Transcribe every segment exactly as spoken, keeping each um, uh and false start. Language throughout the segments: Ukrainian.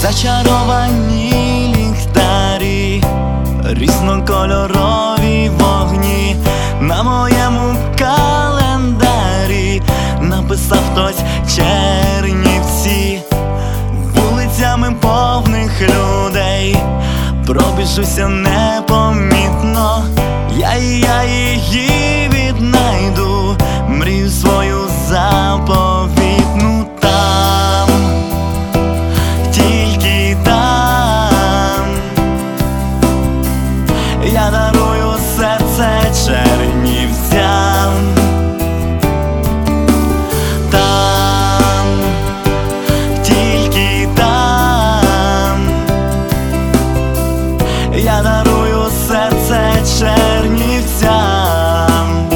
зачаровані ліхтарі, різнокольорові вогні. На моєму календарі написав хтось Чернівці. Вулицями повних людей пробіжуся непомітно. Я і я її віднайду, мрію свою заповітну. Там, тільки там я дарую серце чернівцям. Там, тільки там я дарую серце чернівцям.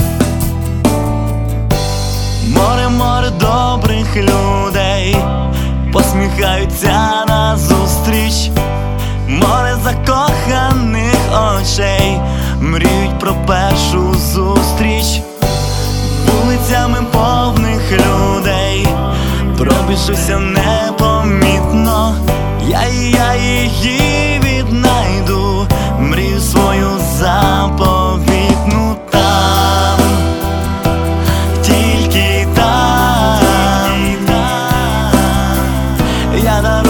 Море, море добрих людей посміхаються назустріч. Море закоханих очей мріють про першу зустріч. Вулицями повних людей пробіжуся непомітно. Я і я її віднайду, мрію свою заповітну. Там, тільки там я дарую